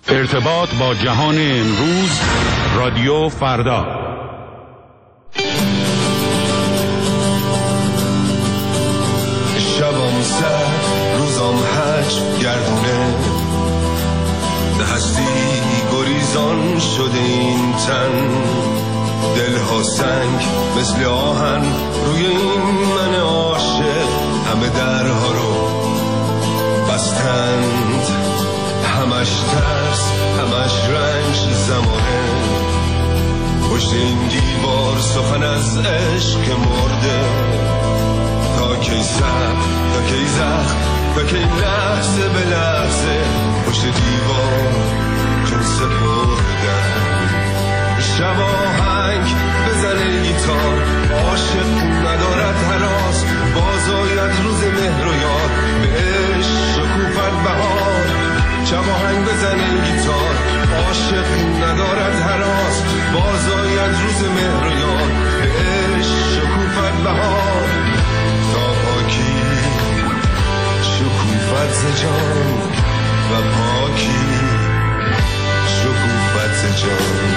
ارتباط با جهان امروز، رادیو فردا. شبم سرد، روزم هج گردونه، به هستی گریزان شده این تن، دلها سنگ مثل آهن روی این من عاشق، همه درها رو بستند، همش ترس، همش رنج زمانه، پشت این دیوار سخن از عشق مرده، تا کی صبر، تا کی زخم، تا کی لحظه به لحظه پشت دیوار چون سپردن. شب آهنگ بزنه گیتار، عاشق ندارد هراس، باز آید روز مهر و یاد، بهش شکوفت بهار. شب آهنگ بزنه گیتار، عاشق ندارد هراس، باز آید روز مهر و یاد، بهش شکوفت بهار. تا پاکی شکوفت ز جان و پاکی شکوفت ز جان.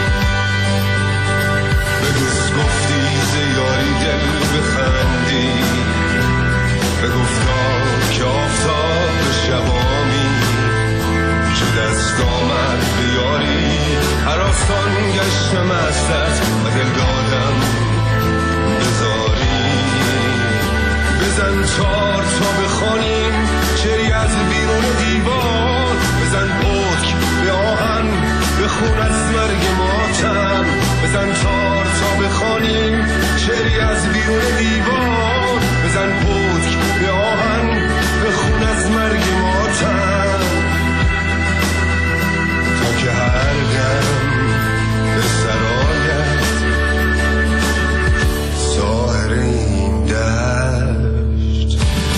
به دوست گفتی ز یاری دل بخندی، به گفتا که آفتاب شبامی، چو دست آمد به یاری هر آستان گشتم از دست و دل دادم بذاری. بزن تار تا بخوانیم شعری از بیرون دیوار، بزن پتک به آهن بخون از مرگ ماتم، بزن تار تا بخوانیم شعری از بیرون دیوار، بزن پتک به آهن بخون از مرگ ماتم. تا که هر دم به سرایت ساحر این دشت.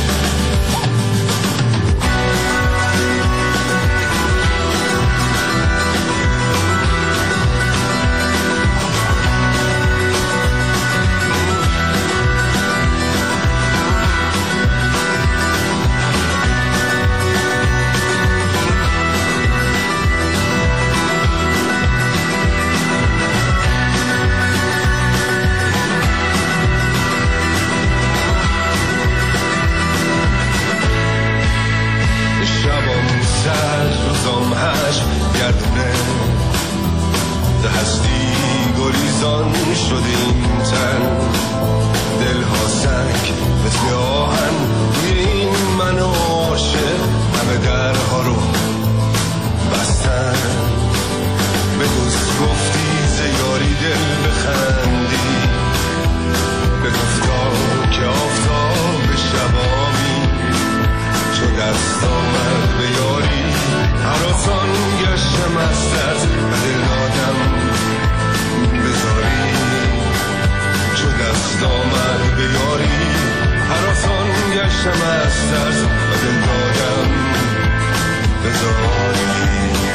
روزم هش گردونه، ده هستی گریزان شده این تن، دلها سنگ مثل آهن روی این من عاشق، همه درها رو بستن. به دوست گفتی ز یاری دل بخندی، به گفتا که آفتاب شبامی، چو دست آمد به یاری هر آسان گشتم از دست و دل دادم بذاری. چو دست آمد به یاری هر آسان گشتم از دست و دل دادم بذاری.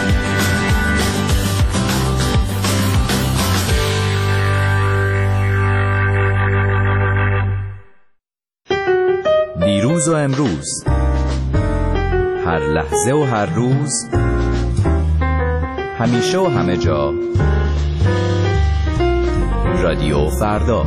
دیروز و امروز، هر لحظه و هر روز، همیشه و همه جا، رادیو فردا.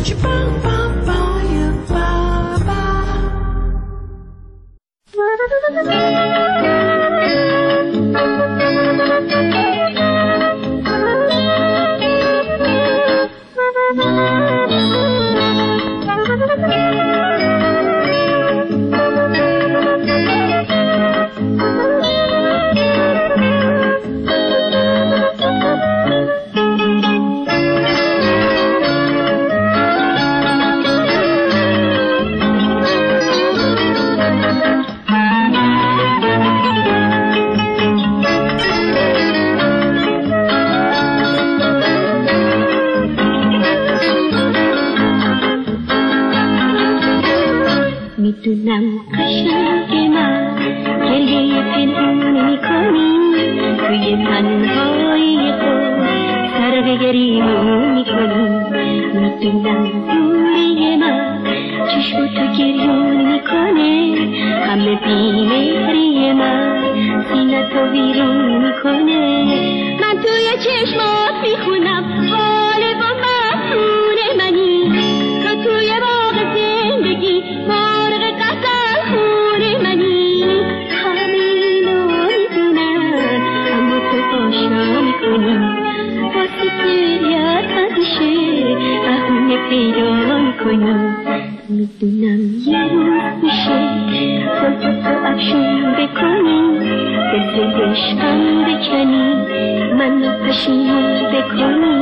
میدونم قشنگ من گریه پنهون میکنی، توی تنهایی خود سر به گریمون میکنی. میدونم دوری من چشم تو گریون میکنه، همه بیمهری من سینت تو ویرون میکنه. من توی چشمات میخونم حال با مفتون منی. تو توی باغ زندگی مرغ غزل خون منی. همینو میدونم اما تو آشنا میکنی. واسه گریت همیشه بهونه پیدا میکنی. میدونم یه روز میشه تو افشون بکنی. دل عشقم بکنی منو پشیمون بکنی.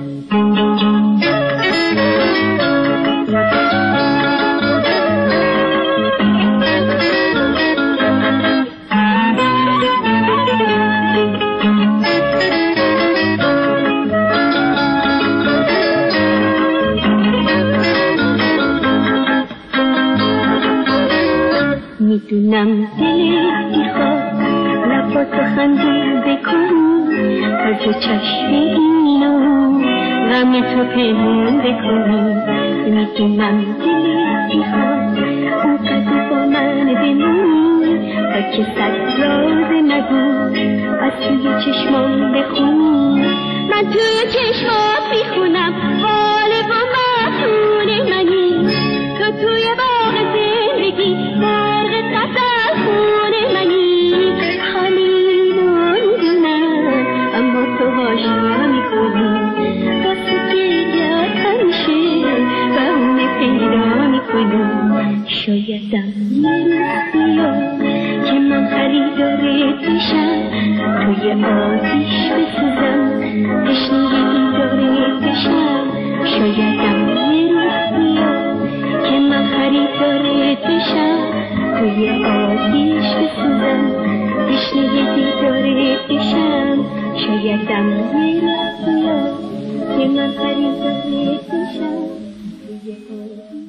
میدونم دلت میخواد لباتو خندون بکنی. از چشم اینو غم تو پنهون بکنی. میدونم دلت میخواد اونقدر با من بمونی تا که صد راز نگو از توی چشمان بخونی. من توی چشمات میخونم حال با مفتون منی. تو توی باغ زندگی مرغ غزل خون منی. همینو میدونم اما تو آشنا میکنی. واسه گریت همیشه بهونه پیدا میکنی. شایدم یه روز بیاد که من خریدارت بشم. توی آتیش بسوزم تشنه دیدارت بشم. شایدم یه روز بیاد که من خریدارت بشم. توی آتیش بسوزم تشنه دیدارت بشم. شایدم یه روز بیاد که من خریدارت بشم. توی آتیش بسوزم.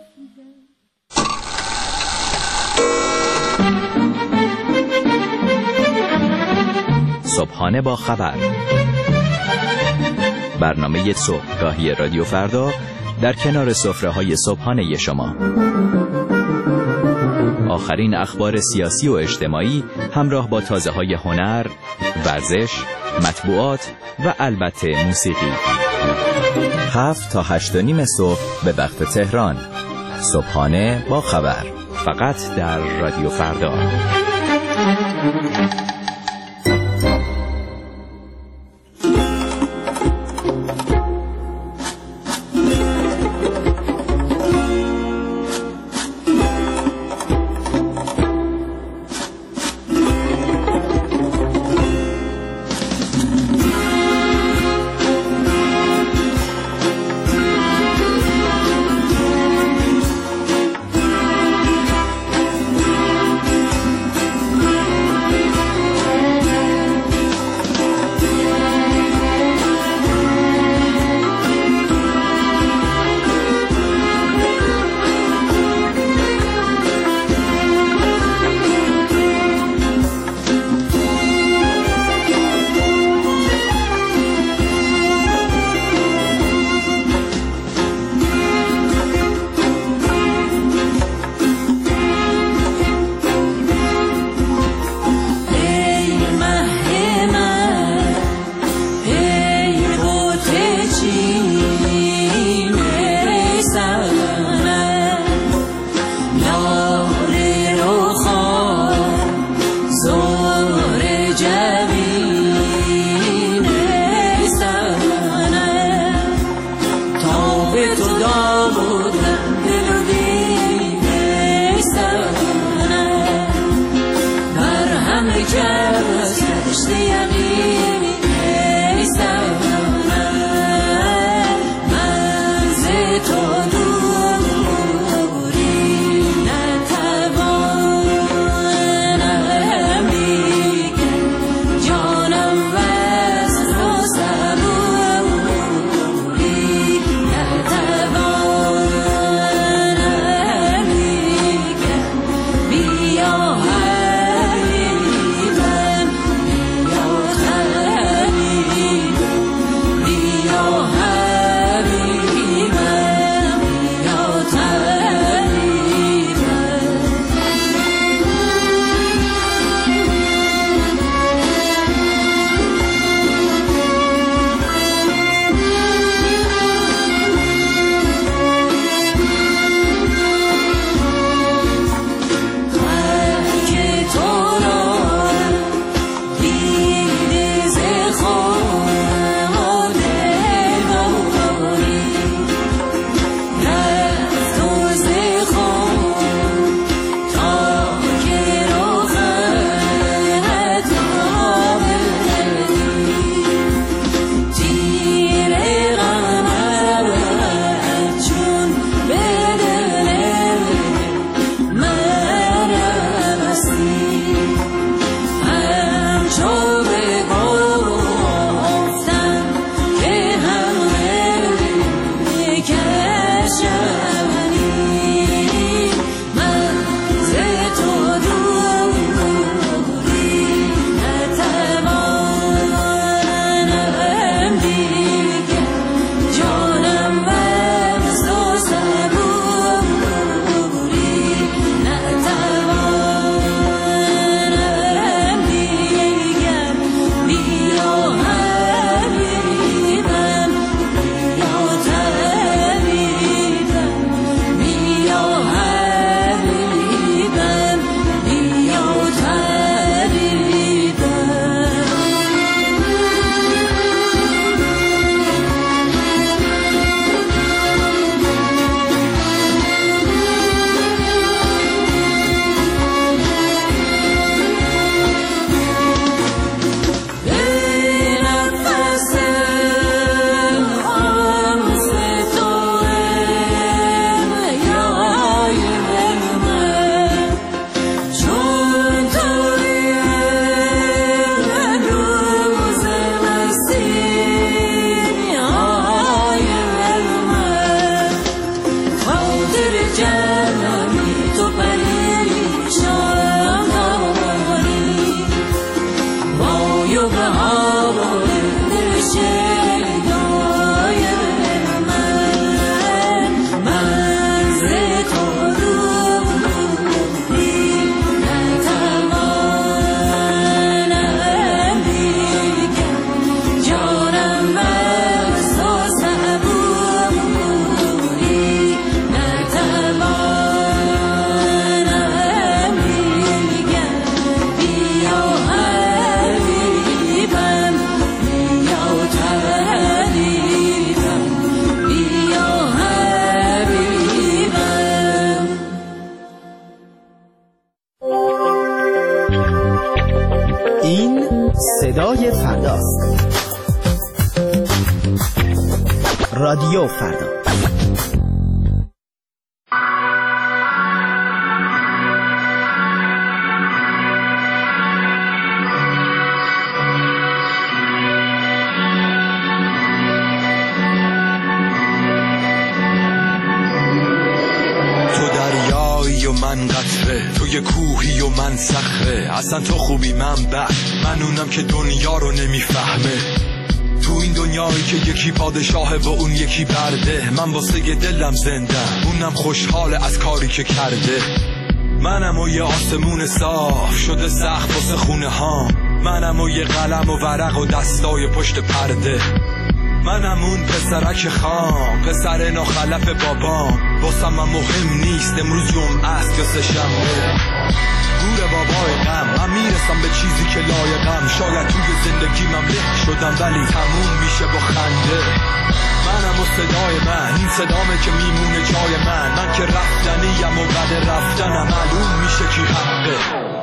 صبحانه با خبر، برنامه صبحگاهی رادیو فردا در کنار سفره‌های صبحانه شما. آخرین اخبار سیاسی و اجتماعی همراه با تازه‌های هنر، ورزش، مطبوعات و البته موسیقی. 7 تا 8:30 صبح به وقت تهران. صبحانه با خبر، فقط در رادیو فردا. صدای فردا، رادیو فردا. من قطره، تو یه کوهی و من صخره. اصلا تو خوبی من بد، من اونم که دنیا رو نمیفهمه. تو این دنیایی که یکی پادشاهه و اون یکی برده، من واسه دلم زنده، اونم خوشحاله از کاری که کرده. منم و یه آسمون صاف شده سقف واسه خونه ها، منم و یه قلم و ورق و دستای پشت پرده. منم اون پسرک خام، پسر ناخلف بابام. واسم من مهم نیست امروز جمعه است یا سه‌شنبه. گور بابای غم، من میرسم به چیزی که لایقم. شاید توی زندگی من له شدم ولی تموم میشه با خنده. منم و صدای من، این صدامه که میمونه جای من که رفتنیم و بعد رفتنم معلوم میشه کی حقه.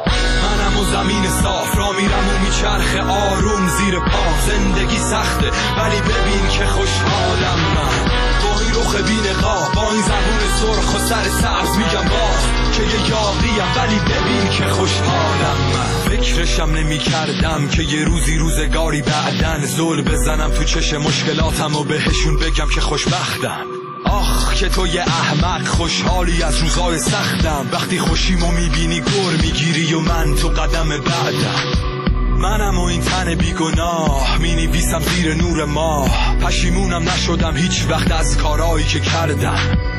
منم و زمین صاف را میرم و میچرخه آروم زیر پا. زندگی سخته ولی ببین که خوشحالم من، با این رخ بی‌نقاب، با این زبون سرخ و سر سبز میگم باز که یه یاقیم ولی ببین که خوشحالم من. فکرشم نمی کردم که یه روزگاری بعدن زل بزنم تو چش مشکلاتم و بهشون بگم که خوشبختم. آخ که تو یه احمق خوشحالی از روزای سختم. وقتی خوشیمو میبینی گر میگیری و من تو قدم بعدم. منم و این تن بیگناه مینویسم زیر نور ماه. پشیمونم نشدم هیچ وقت از کارایی که کردم.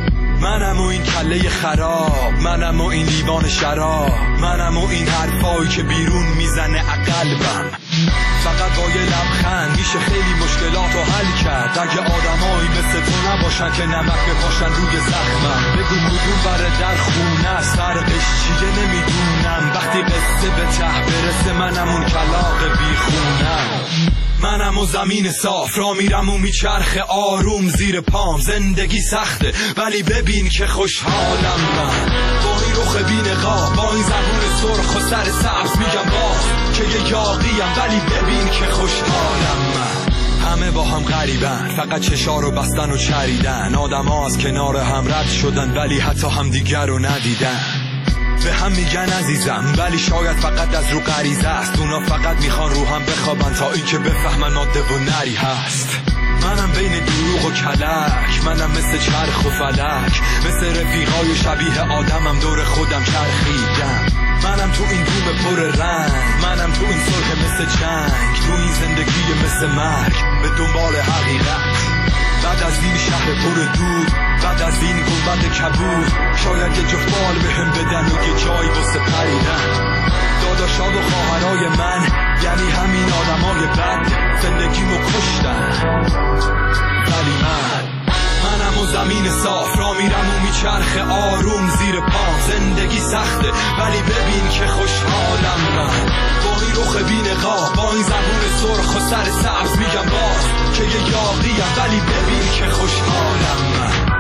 منم و این کله خراب، منم و این لیوان شراب، منم و این حرفایی که بیرون میزنه قلبم. فقط با یه لبخند میشه خیلی مشکلاتو حل کرد. اگه آدمایی مثل تو نباشن که نمک بپاشن روی زخمم. بگو کدوم بره در خونه است، فرقش چیه نمیدونم. وقتی قصه به ته برسه منم اون کلاغ بیخونم. منم و زمین صاف را میرم و میچرخه آروم زیر پام. زندگی سخته ولی ببین که خوشحالم من، با این رخ بی‌نقاب، با این زبون سرخ و سر سبز میگم باز که یه یاقیم ولی ببین که خوشحالم من. همه با هم غریبن، فقط چشا رو بستن و چریدن. آدم ها از کنار هم رد شدن ولی حتی هم دیگر رو ندیدن. به هم میگن عزیزم ولی شاید فقط از رو غریزه است. اونا فقط میخوان رو هم بخوابن تا این که بفهمن ماده و نری هست. منم بین دروغ و کلک، منم مثل چرخ و فلک، مثل رفیقای شبیه آدمم دور خودم چرخیدم. منم تو این دوم پر رنگ، منم تو این صلح مثل جنگ، تو این زندگی مثل مرگ به دنبال حقیقت. بعد از این شهر پر دود، بعد از این گنبد کبود، شاید یه جفت بال بهم بدن و یه جایی واسه پریدن. داداشا و خواهرای من یعنی همین آدمای بد، زندگیمو کشتن ولی منم و زمین صاف را میرم و میچرخه آروم زیر پام. زندگی سخته ولی ببین که خوشحالم من، با این رخ بی‌نقاب، با این زبون سرخ و سر سبز میگم باز که یه یاقیم ولی ببین که خوشحالم من.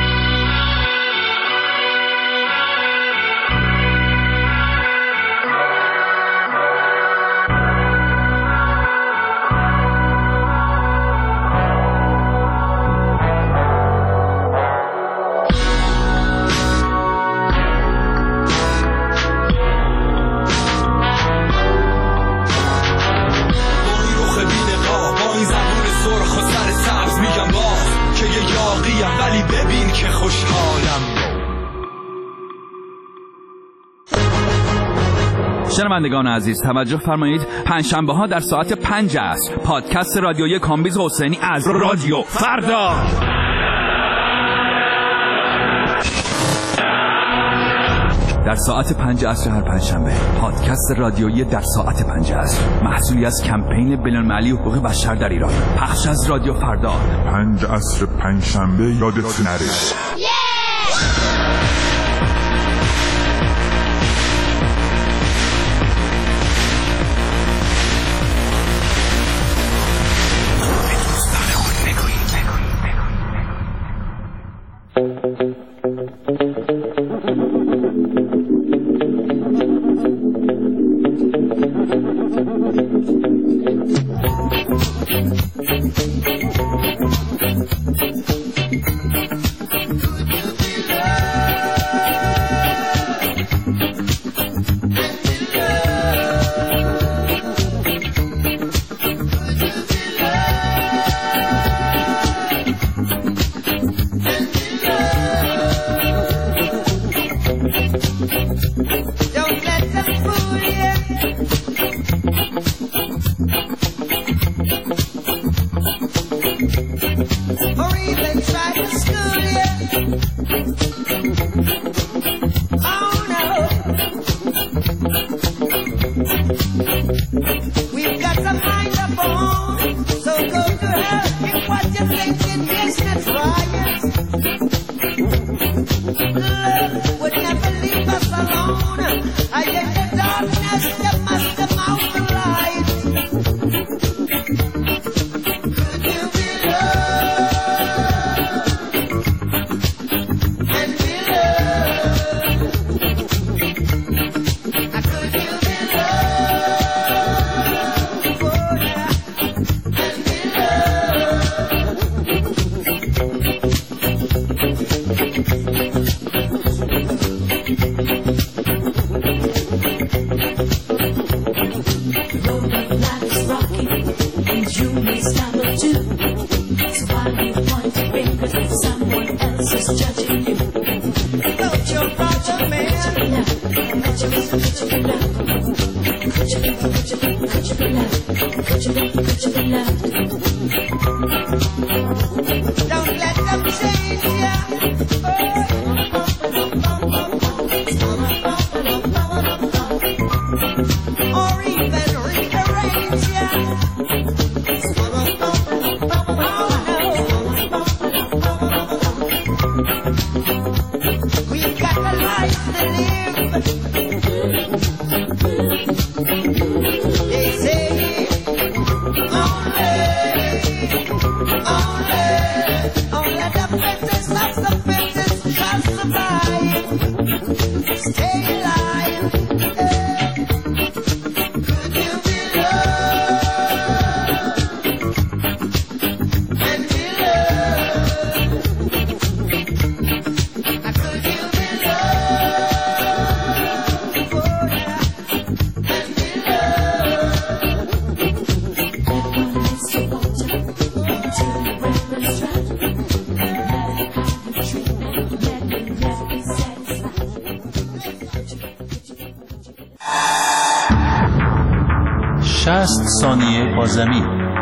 شنوندگان عزیز توجه فرمایید، پنجشنبه ها در ساعت 5 عصر پادکست رادیویی کامبیز حسینی از رادیو فردا. در ساعت 5 عصر هر پنجشنبه پادکست رادیویی در ساعت 5 عصر، محصولی از کمپین بین‌المللی حقوق بشر در ایران، پخش از رادیو فردا. 5 عصر پنجشنبه یادت نره. ثانیه با زمین.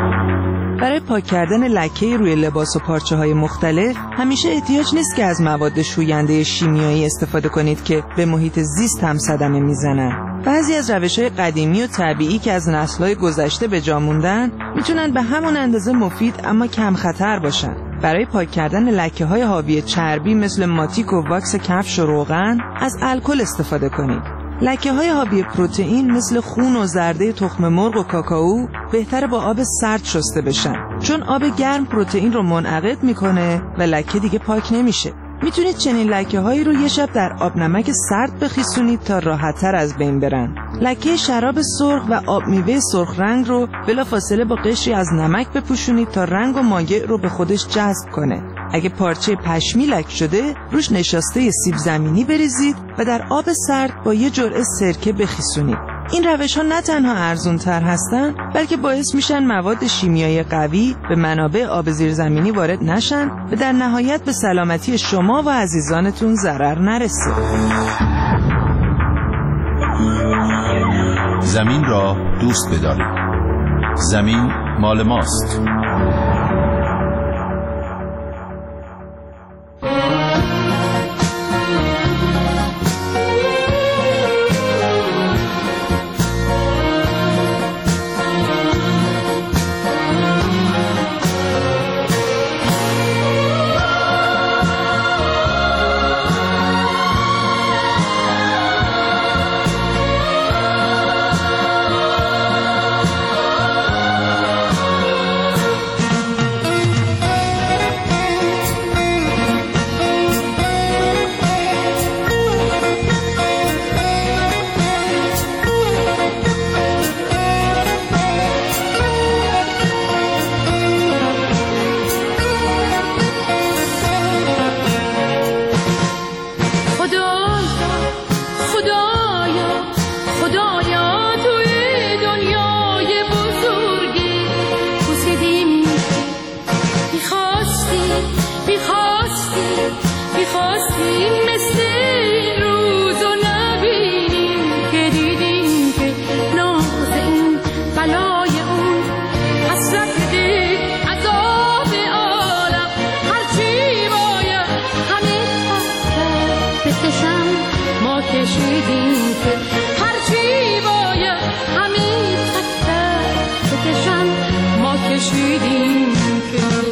برای پاک کردن لکه روی لباس و پارچه‌های مختلف همیشه احتیاج نیست که از مواد شوینده شیمیایی استفاده کنید که به محیط زیست هم صدمه میزنن. بعضی از روش‌های قدیمی و طبیعی که از نسل‌های گذشته به جا موندن میتونن به همون اندازه مفید اما کم خطر باشن. برای پاک کردن لکه‌های حاوی چربی مثل ماتیک و واکس کفش و روغن از الکل استفاده کنید. لکه‌های حاوی پروتئین مثل خون و زرده تخم مرغ و کاکائو بهتره با آب سرد شسته بشن، چون آب گرم پروتئین رو منعقد میکنه و لکه دیگه پاک نمیشه. میتونید چنین لکه‌هایی رو یه شب در آب نمک سرد بخیسونید تا راحت‌تر از بین برن. لکه شراب سرخ و آب میوه سرخ رنگ رو بلافاصله با قشری از نمک بپوشونید تا رنگ و مایع رو به خودش جذب کنه. اگه پارچه پشمی لک شده، روش نشاسته سیب زمینی بریزید و در آب سرد با یه جرعه سرکه بخیسونید. این روش‌ها نه تنها ارزان‌تر هستن، بلکه باعث میشن مواد شیمیایی قوی به منابع آب زیرزمینی وارد نشن و در نهایت به سلامتی شما و عزیزانتون ضرر نرسه. زمین را دوست بدارید. زمین مال ماست. بلای اون حسرت دل عذاب عالم هرچی باید همه تحت بکشم ما کشیدیم که هرچی باید همه تحت بکشم ما کشیدیم که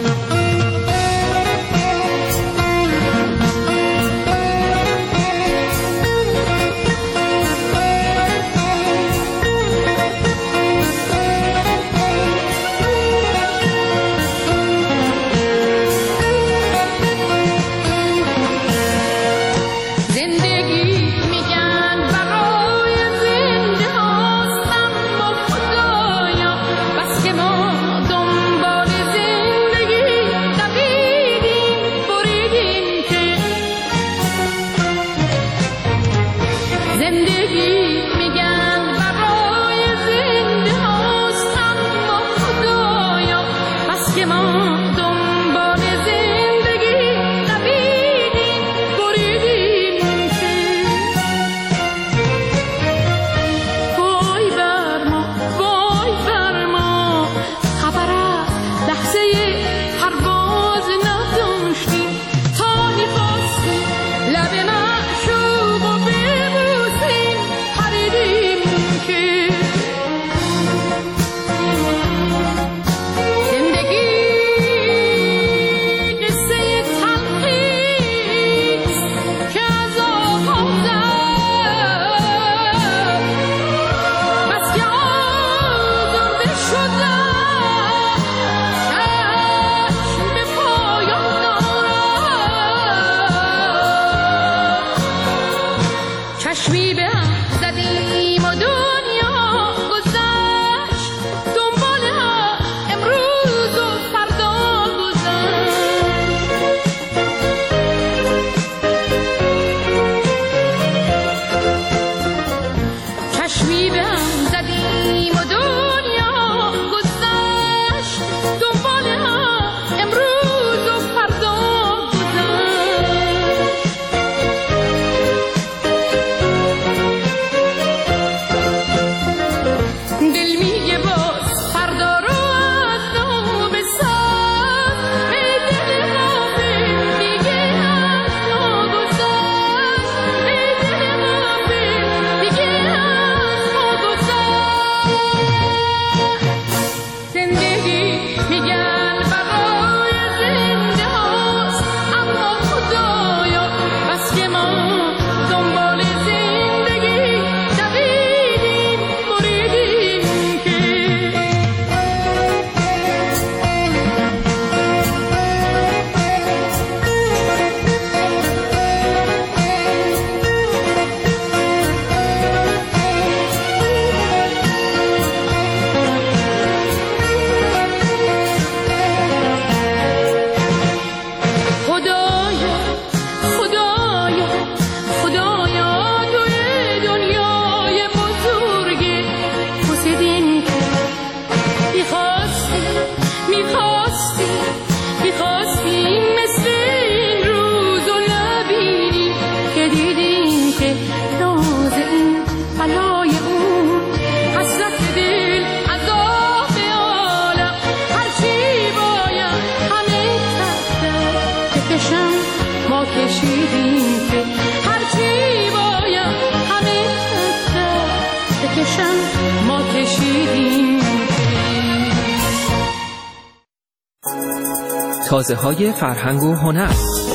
تازه‌های فرهنگ و هنر.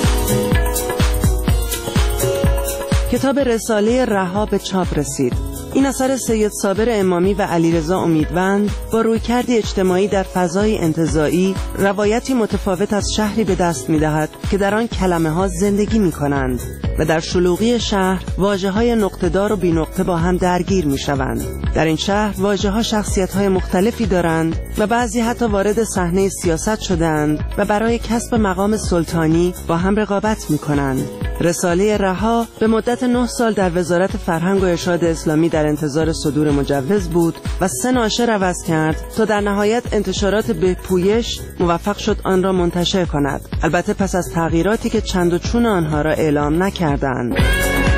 کتاب رساله رها به چاپ رسید. این اثر سید صابر امامی و علیرضا امیدوند با رویکردی اجتماعی در فضای انتزاعی روایتی متفاوت از شهری به دست می‌دهد که در آن کلمه‌ها زندگی می‌کنند و در شلوغی شهر واژه‌های نقطه‌دار و بی‌نقطه با هم درگیر می‌شوند. در این شهر واژه‌ها شخصیت‌های مختلفی دارند و بعضی حتی وارد صحنه سیاست شده‌اند و برای کسب مقام سلطانی با هم رقابت می‌کنند. رساله رها به مدت 9 سال در وزارت فرهنگ و ارشاد اسلامی در انتظار صدور مجوز بود و 3 ناشر عوض کرد تا در نهایت انتشارات بهپویش موفق شد آن را منتشر کند، البته پس از تغییراتی که چند و چون آنها را اعلام نکردند.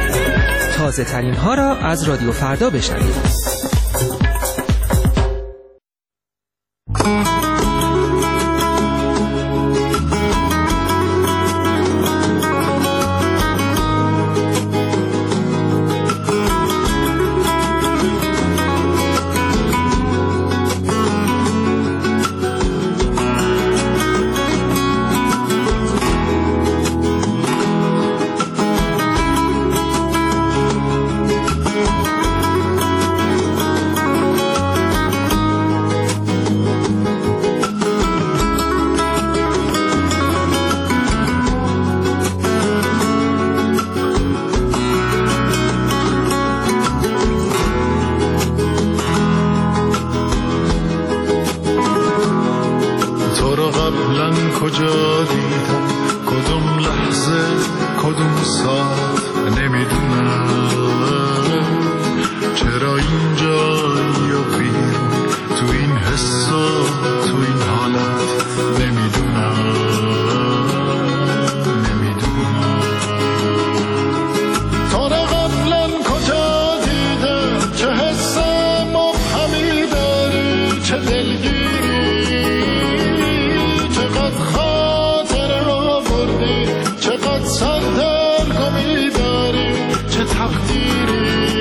تازه ترین ها را از رادیو فردا بشنوید. کجا دیدم کدوم لحظه کدوم ساعت نمیدونم چرا اینجا یا بیرون تو این حس و تو این حالت نمیدونم تا قبلا کجا دیدم چه حس مبهمی داری چه دلگیری چقدر خاطر آوردی چقدر سردرگمی داری چه تقدیری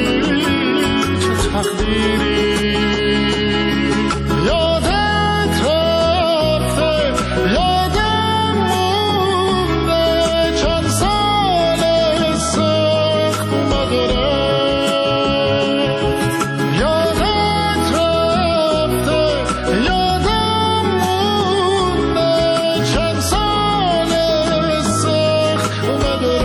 یادت رفته یادم مونده چند سال سخت اومد و رفت یادت رفته یادم مونده چند سال سخت اومد و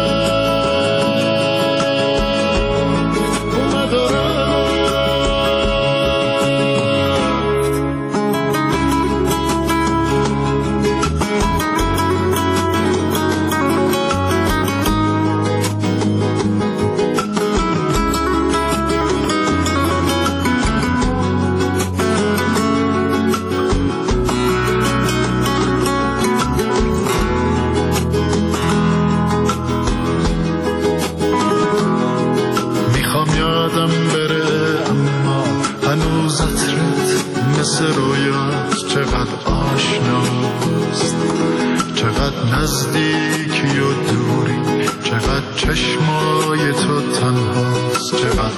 چقدر آشناست چقدر نزدیکی و دوری چقدر چشمای تو تنهاست چقدر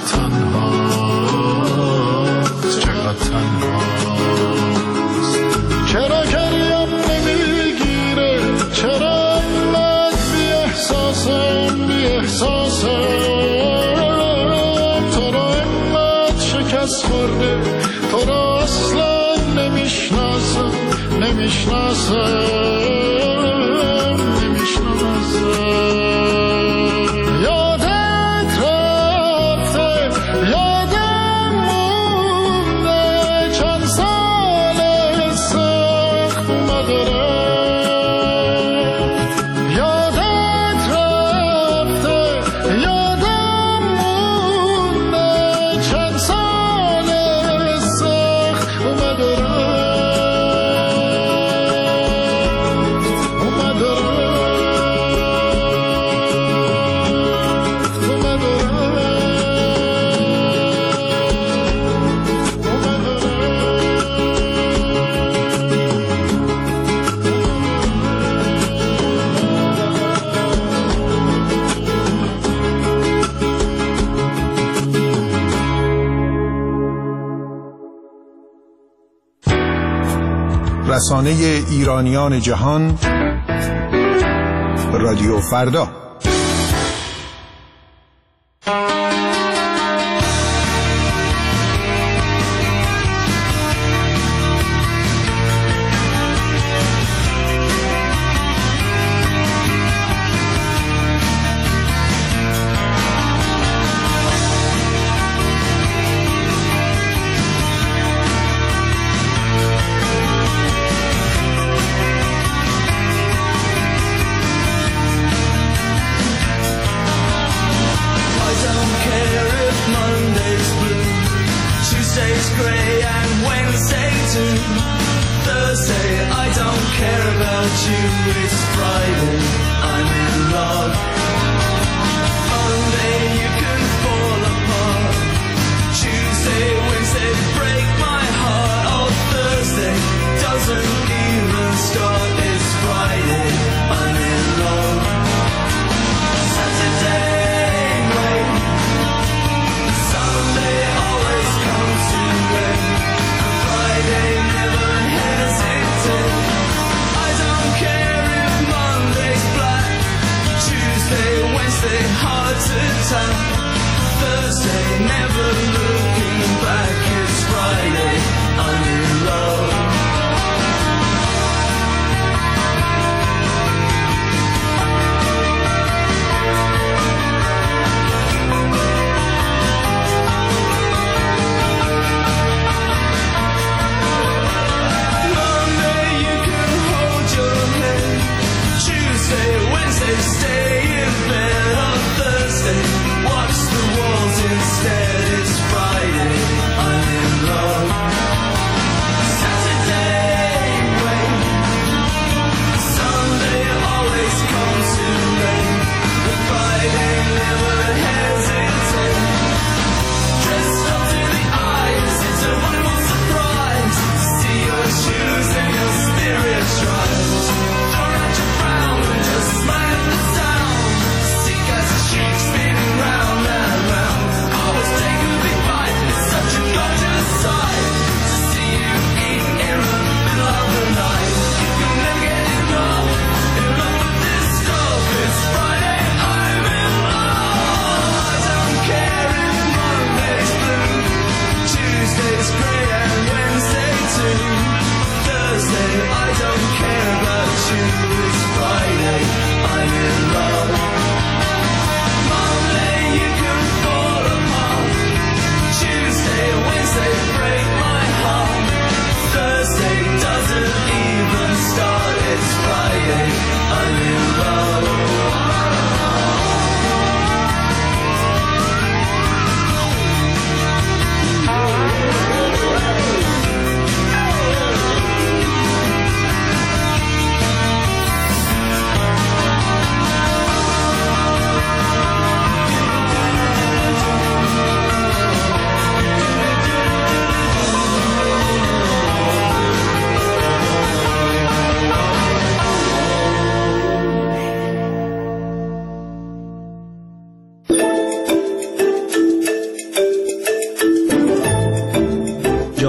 تنهاست چقدر تنهاست چرا گریم نمیگیره چرا انقدر بی احساسم بی احساسم تو را انقدر شکست خورده تو را اصلا نمیشناسم یادت رفته یادم مونده چند سال سخت اومد و رفت یادت رفته یادم مونده چند سال سخت اومد و رفت رسانه ایرانیان جهان رادیو فردا.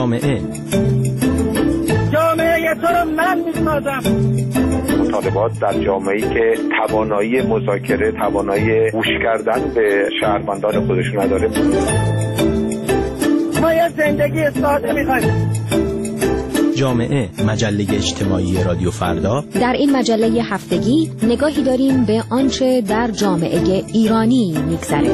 جامعه تو رو من میسازم. مطالبات در جامعه‌ای که توانایی مذاکره، توانایی گوش کردن به شهروندان خودشون نداره. ما یه زندگی ساده می‌خوایم. جامعه، مجله اجتماعی رادیو فردا. در این مجله هفتگی نگاهی داریم به آنچه در جامعه ایرانی می‌گذره.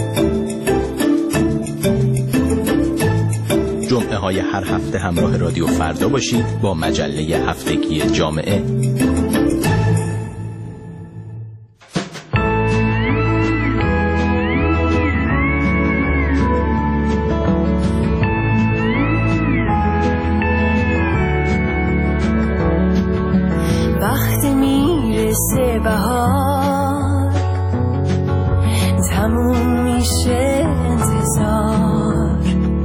جمعه های هر هفته همراه رادیو فردا باشید با مجله هفتگی جامعه. وقتی میرسه بهار تموم میشه انتظار،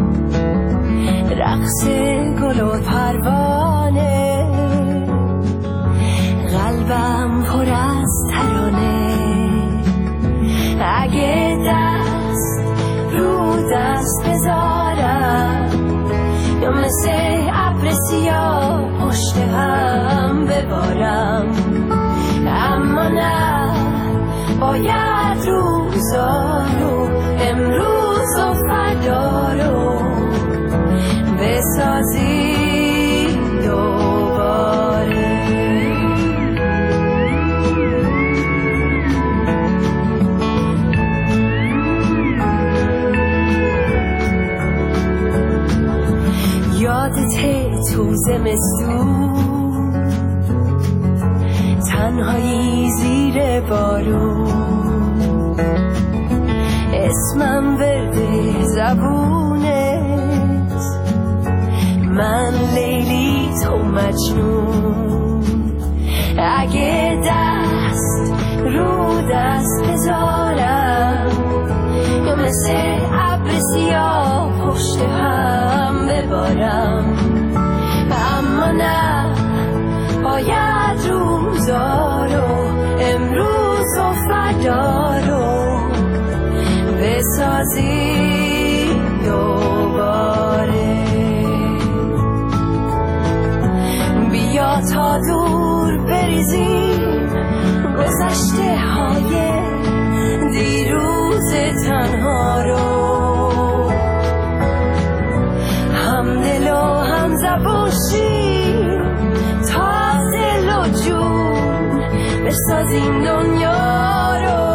رقص گل و پروانه، قلبم پر از ترانه. اگه دست رو دست بذارم یا مثل ابر سیاه پشت هم ببارم، اما نه، باید روزا رو امروز و فردا رو بسازی دوباره. یادته تو زمستون تنهایی زیر بارون، اسمم ورده زبونت، من لیلی تو مجنون. اگه دست رو دست بذارم یا مثل ابر سیاه پشت هم ببارم، اما نه، باید روزا رو امروز و فردا رو بسازی دوباره. بیا تا دور بریزیم گذشته های دیروز تنها رو، هم دل و هم زبون شیم تا دل و جون بسازیم دنیا رو.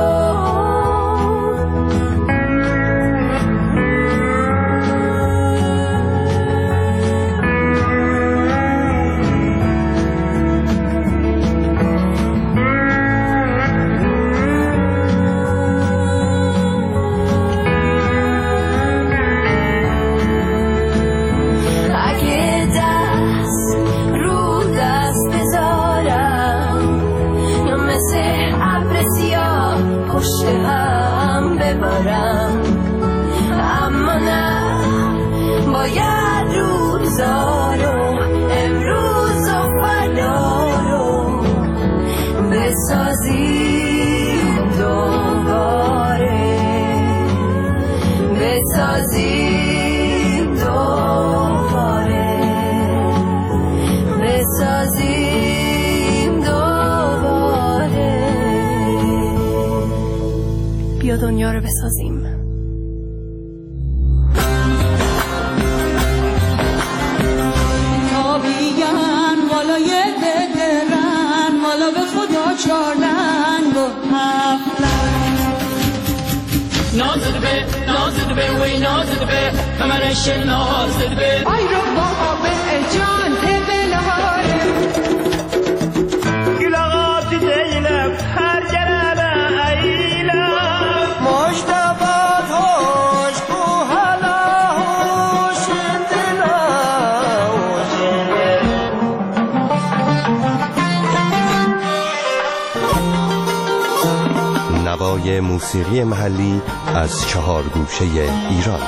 اما نه، باید روزا رو امروز و فردا رو بسازیم دوباره، بسازیم دوباره، بسازیم دوباره. بیا دنیا رو بسازیم. نازد به وی نازد به کمرش نازد به ای رو بابا به جان دل هاره گلاغات دیلم هر جرابه ایلم مشتبات هوش کو حالا هوش دلا هوش نوای موسیقی محلی از 4 گوشه ایران.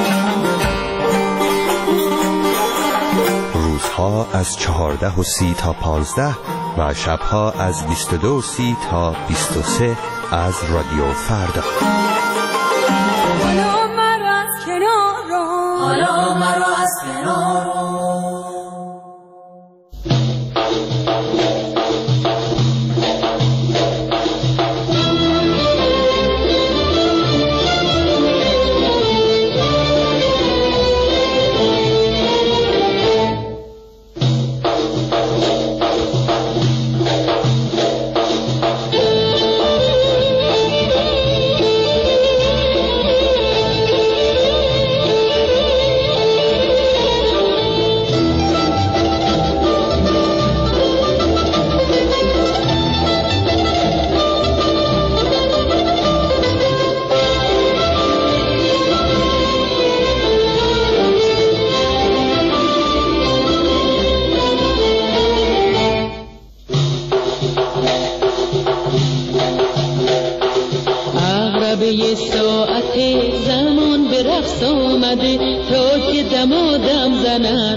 روزها از 14:30 تا 15 و شبها از 22:30 تا 23 از رادیو فردا. حالا مرا از کنار به ساعت زمان به رقص آمده تا که دمادم زند.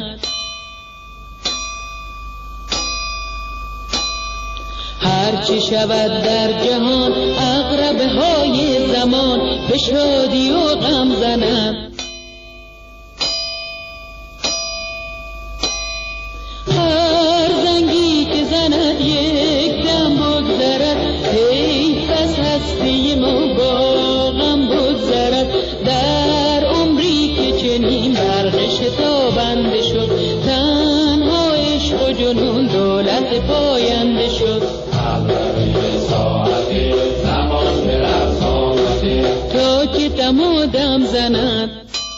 هرچی شود در جهان عقربه های زمان به شادی و غم زند. هر زنگی که زند یک دم بگذرد، حیف از هستی ما با غم بگذرد. در عمری که چنین برق شتابنده شد، تنها عشق و جنون دولت پاینده شد. تا که دمادم زند،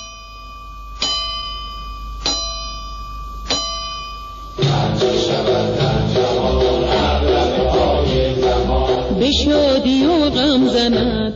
به شادی و غم زند.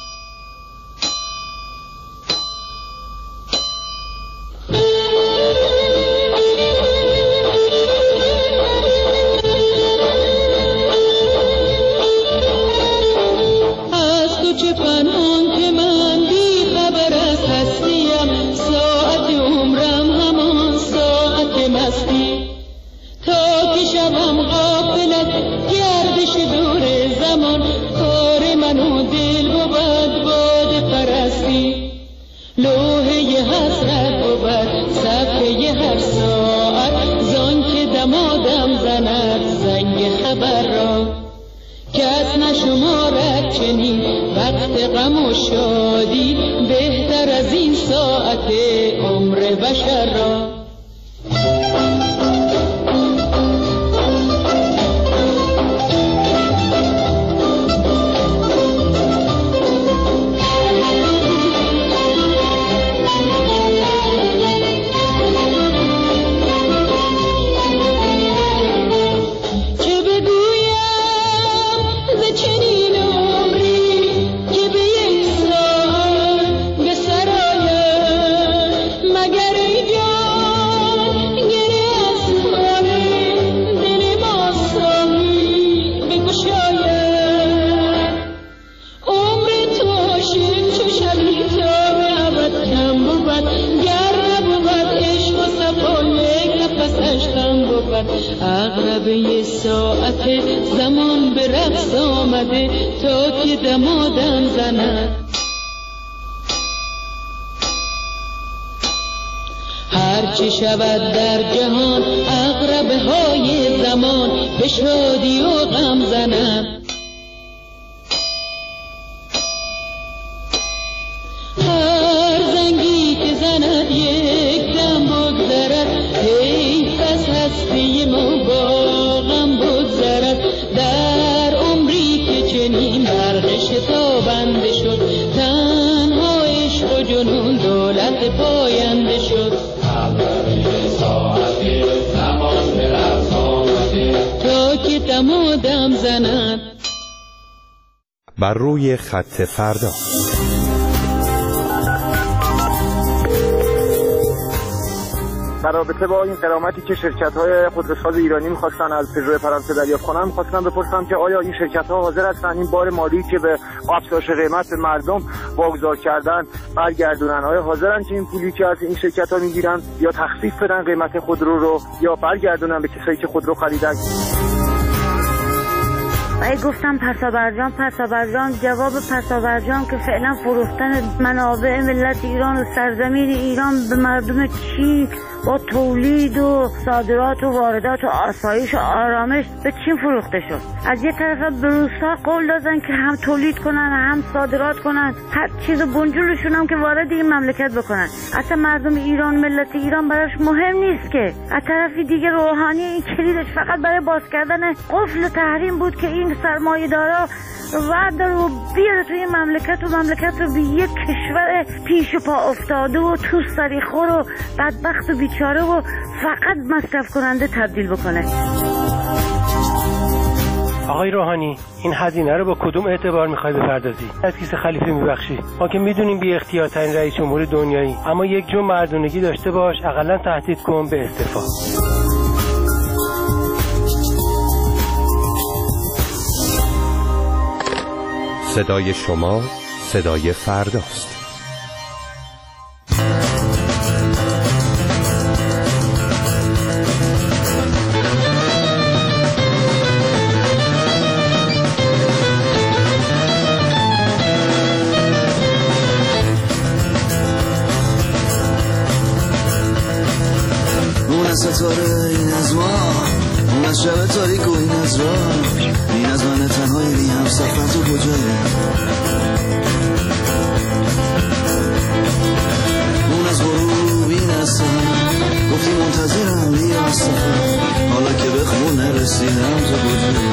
غم و شادی بهتر از این ساعت عمر بشر را. عقربه ساعت زمان به رقص آمده تا که دمادم زند. هرچی شود در جهان عقربه های زمان به شادی و غم زند. هر زنگی که زند یک دم بگذرد، حیف از هستی ما با غم بگذرد. در عمری که چنین برق شتابنده شد، تنها عشق و جنون دولت پاینده شد. تا که دمادم زند. بر روی خط فردا. در رابطه با این غرامتی که شرکت‌های خودروساز ایرانی می‌خواستن از پژو فرانسه دریافت کنن، می‌خواستم بپرسم که آیا این شرکت‌ها حاضر هستن این بار مالی که به افزایش قیمت به مردم واگذار کردن برگردونن؟ آیا حاضرن که این پولی که از این شرکت‌ها می‌گیرن یا تخفیف بدن قیمت خودرو رو یا برگردونن به کسایی که خودرو خریدن؟ گفتم پسابرجام جواب پسابرجام که فعلا فروختن منابع ملت ایران و سرزمین ایران به مردم چین با تولید و صادرات و واردات و آسایش و آرامش به چین فروخته شد. از یه طرف به روس‌ها قول دادن که هم تولید کنن هم صادرات کنن، هر چیز بنجلشون هم که وارد این مملکت بکنن. اصلا مردم ایران، ملت ایران براش مهم نیست که. از طرفی دیگه روحانی این کلیدش فقط برای باز کردن قفل تحریم بود که این سرمایه‌دارا وردار و بیاره توی این مملکت رو به یک کشور پیش و پا افتاده و تو سریخور و بدبخت و بیچاره و فقط مصرف کننده تبدیل بکنه. آقای روحانی، این هزینه رو با کدوم اعتبار میخوای بپردازی؟ از کیس خلیفه میبخشی؟ ما که میدونیم بی اختیارترین رئیس جمهور دنیایی، اما یک جو مردونگی داشته باش، اقلا تهدید کن به استعفا. صدای شما صدای فرداست. اون از ستاره، این از ما، اون از شب تاریک و این از راه، این از من تنهایی بی هم سفر تو کجایی؟ اون از غروب، این از سهر، گفتی منتظرم بیا سفر، حالا که به خونه رسیدم تو کجایی؟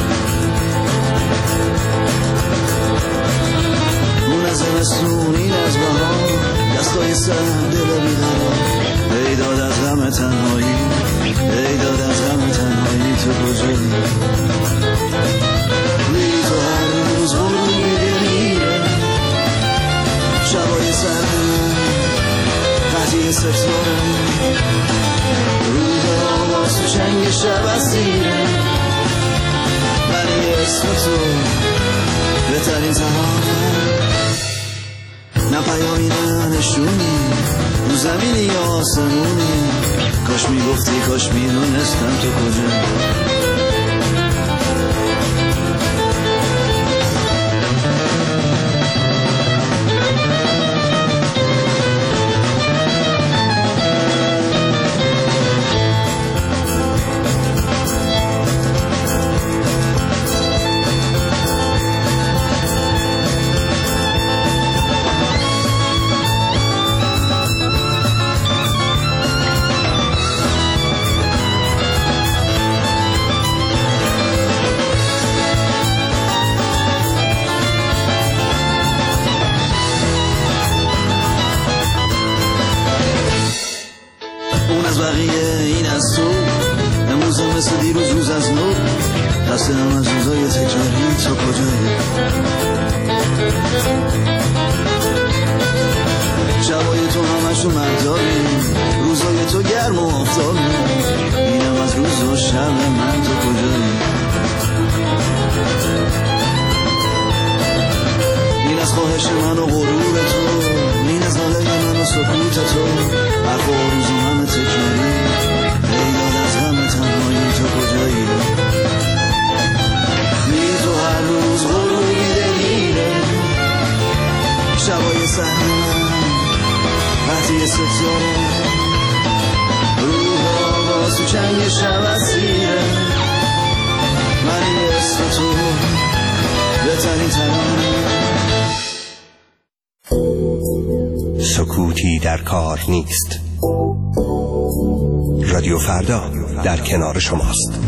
اون از زمستون، این از بهار، دستای سر دل بیقرار، ای داد از غم تنهایی، ای داد از غم تنهایی تو کجایی؟ روی تو هر روز غروب میره، شبای سر قضیه ستاره، روح آواز تو چنگ شب اسیره، من اسم تو بهترین تمامه، نه پیامی نه نشونی، رو زمینی یا آسمونی، کاش میگفتی کاش میدونستم تو کجایی. دستم از روزای تکراری تو کجایی؟ شبای تو همشو مرداری، روزای تو گرم و آفتابی، اینم از روز و شب من تو کجایی؟ این از خواهش من و غرور تو، این از ناله من و سکوت تو، حرف و روز و همه تکراری، ای داد از غم تنهایی تو کجایی؟ تو هر روز غروبی دلیره، شبای سهر من وقتی ستاره، روح آواز تو چنگ شب اسیره، من این اسم تو بهترین ترانه. سکوتی در کار نیست. رادیو فردا در کنار شماست.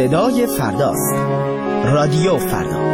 صدای فرداست. رادیو فردا.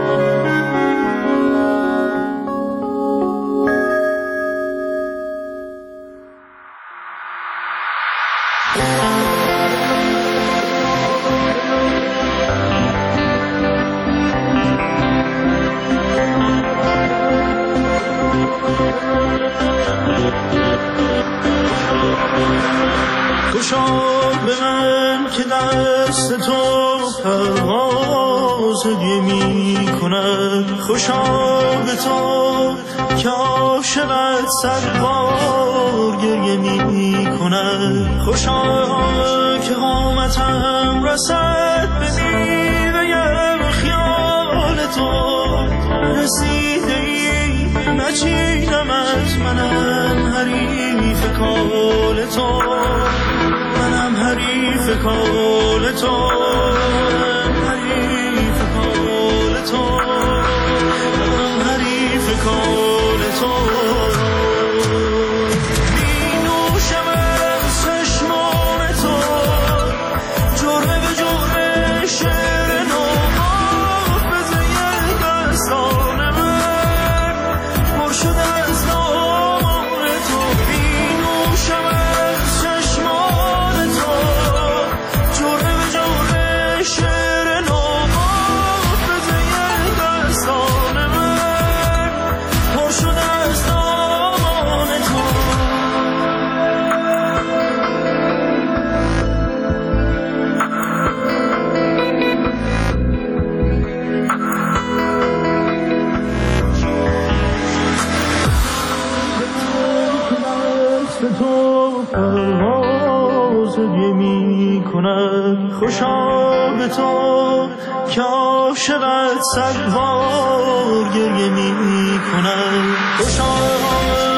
خوشا به من که دست تو پرواز می کند، خوشا به تو که عاشقت صد بار گریه می کند، خوشا که قامتم رسد به میوه خیال تو، رسیده ای نچینمت، منم حریف کال تو، منم حریف کال تو، حریف کال تو، منم حریف کال تو. می نوشم از چشمان تو، جرعه به جرعه شعر نو، حافظه دستان من پر شده از نام تو. می نوشم از چشمان تو، جرعه به جرعه شعر نو، حافظه دستان من پر شده از نام تو. دست تو پرواز می کند، خوشا به تو که عاشقت صد بار گریه می کند، خوشا